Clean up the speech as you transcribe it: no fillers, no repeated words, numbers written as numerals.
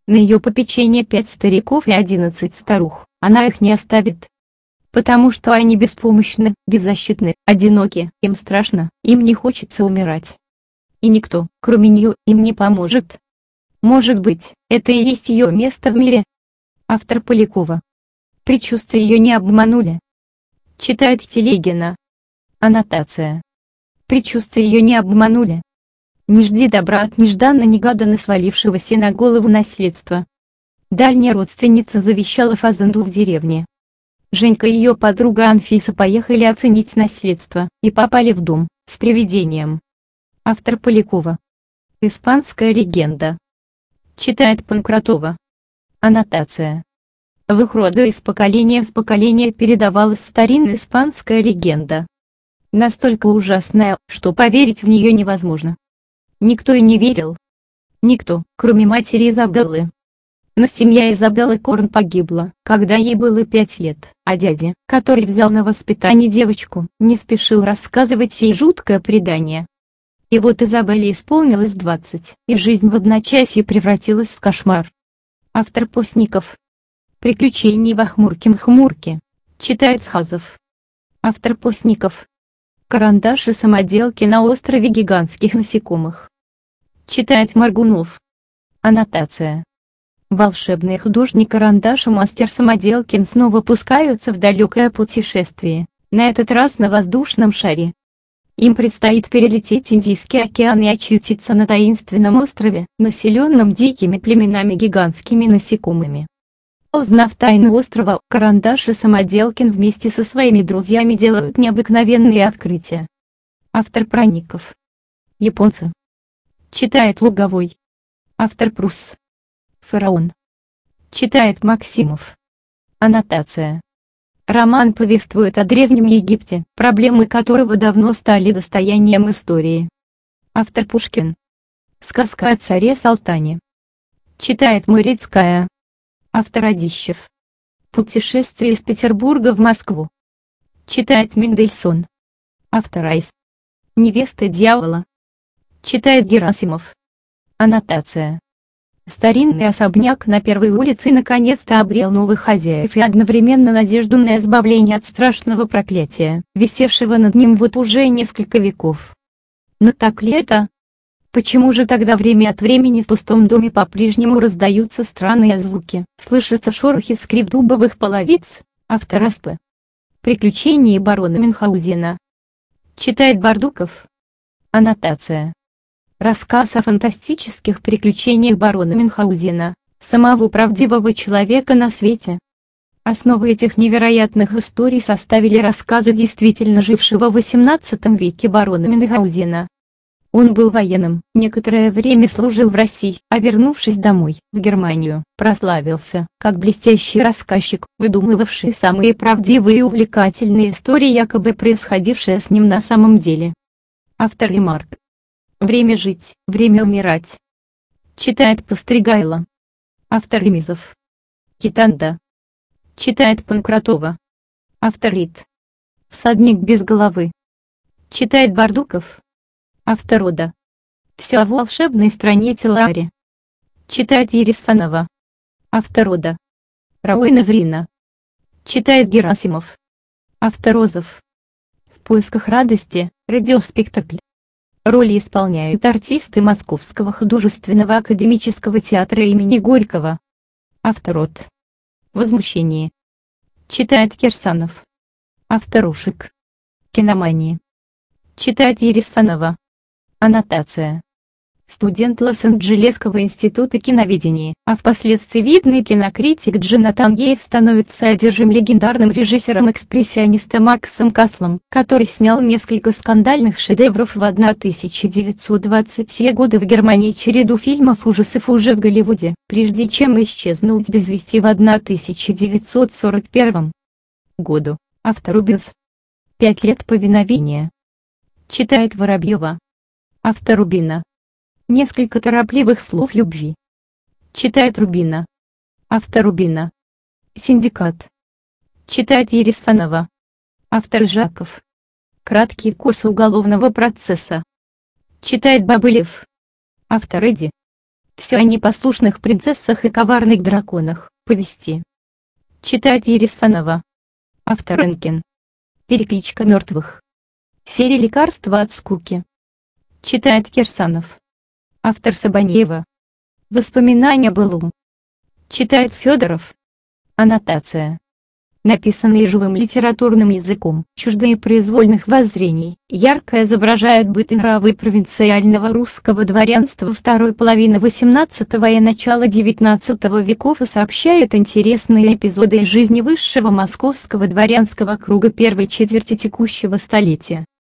На ее попечение 5 стариков и 11 старух, она их не оставит. Потому что они беспомощны, беззащитны, одиноки, им страшно, им не хочется умирать. И никто, кроме нее, им не поможет. Может быть, это и есть ее место в мире. Автор Полякова. Предчувствия ее не обманули. Читает Телегина. Аннотация. Предчувствия ее не обманули. Не жди добра от нежданно-негаданно свалившегося на голову наследства. Дальняя родственница завещала фазанду в деревне. Женька и ее подруга Анфиса поехали оценить наследство и попали в дом с привидением. Автор Полякова. Испанская легенда. Читает Панкратова. Аннотация. В их роду из поколения в поколение передавалась старинная испанская легенда. Настолько ужасная, что поверить в нее невозможно. Никто и не верил. Никто, кроме матери Изабеллы. Но семья Изабеллы Корн погибла, когда ей было 5 лет, а дядя, который взял на воспитание девочку, не спешил рассказывать ей жуткое предание. И вот Изабелле исполнилось 20, и жизнь в одночасье превратилась в кошмар. Автор Постников. Приключения в Ахмурке-Мхмурке. Читает Схазов. Автор Постников. Карандаши-самоделки на острове гигантских насекомых. Читает Моргунов. Аннотация. Волшебный художник-карандаш и мастер Самоделкин снова пускаются в далекое путешествие, на этот раз на воздушном шаре. Им предстоит перелететь Индийский океан и очутиться на таинственном острове, населенном дикими племенами гигантскими насекомыми. Узнав тайну острова, Карандаш и Самоделкин вместе со своими друзьями делают необыкновенные открытия. Автор Пранников. Японцы. Читает Луговой. Автор Прус. Фараон. Читает Максимов. Аннотация. Роман повествует о Древнем Египте, проблемы которого давно стали достоянием истории. Автор Пушкин. Сказка о царе Салтане. Читает Морецкая. Автор Радищев. Путешествие из Петербурга в Москву. Читает Мендельсон. Автор Айс. Невеста дьявола. Читает Герасимов. Аннотация. Старинный особняк на Первой улице наконец-то обрел новых хозяев и одновременно надежду на избавление от страшного проклятия, висевшего над ним вот уже несколько веков. Но так ли это? Почему же тогда время от времени в пустом доме по-прежнему раздаются странные звуки, слышатся шорохи, скрип дубовых половиц? Автор Аспы. Приключения барона Мюнхгаузена. Читает Бардуков. Аннотация. Рассказ о фантастических приключениях барона Мюнхгаузена, самого правдивого человека на свете. Основы этих невероятных историй составили рассказы действительно жившего в XVIII веке барона Мюнхгаузена. Он был военным, некоторое время служил в России, а вернувшись домой, в Германию, прославился, как блестящий рассказчик, выдумывавший самые правдивые и увлекательные истории, якобы происходившие с ним на самом деле. Автор Ремарк. Время жить, время умирать. Читает Постригайло. Автор Ремизов. Китанда. Читает Панкратова. Автор Рид. Всадник без головы. Читает Бардуков. Автор Ода. Все о волшебной стране Теларе. Читает Ересанова. Автор Ода. Рауэна Зрина. Читает Герасимов. Автор Озов. В поисках радости, радиоспектакль. Роли исполняют артисты Московского художественного академического театра имени Горького. Автор От. Возмущение. Читает Кирсанов. Автор Ушек. Киномания. Читает Ересанова. Аннотация. Студент Лос-Анджелесского института киноведения, а впоследствии видный кинокритик Джонатан Гейс становится одержим легендарным режиссером-экспрессионистом Максом Каслом, который снял несколько скандальных шедевров в 1920-е годы в Германии, череду фильмов ужасов уже в Голливуде, прежде чем исчезнуть без вести в 1941 году. Автор Рубинс. 5 лет повиновения. Читает Воробьева. Автор Рубина. Несколько торопливых слов любви. Читает Рубина. Автор Рубина. Синдикат. Читает Ересанова. Автор Жаков. Краткий курс уголовного процесса. Читает Бабылев. Автор Эдди. Все о непослушных принцессах и коварных драконах. Повести. Читает Ересанова. Автор Энкин. Перекличка мертвых. Серия «Лекарства от скуки». Читает Кирсанов. Автор Сабанеева. Воспоминания о былом. Читает Федоров. Аннотация. Написанные живым литературным языком, чуждые произвольных воззрений, ярко изображают быт и нравы провинциального русского дворянства второй половины XVIII и начала XIX веков и сообщают интересные эпизоды из жизни высшего московского дворянского круга первой четверти текущего столетия.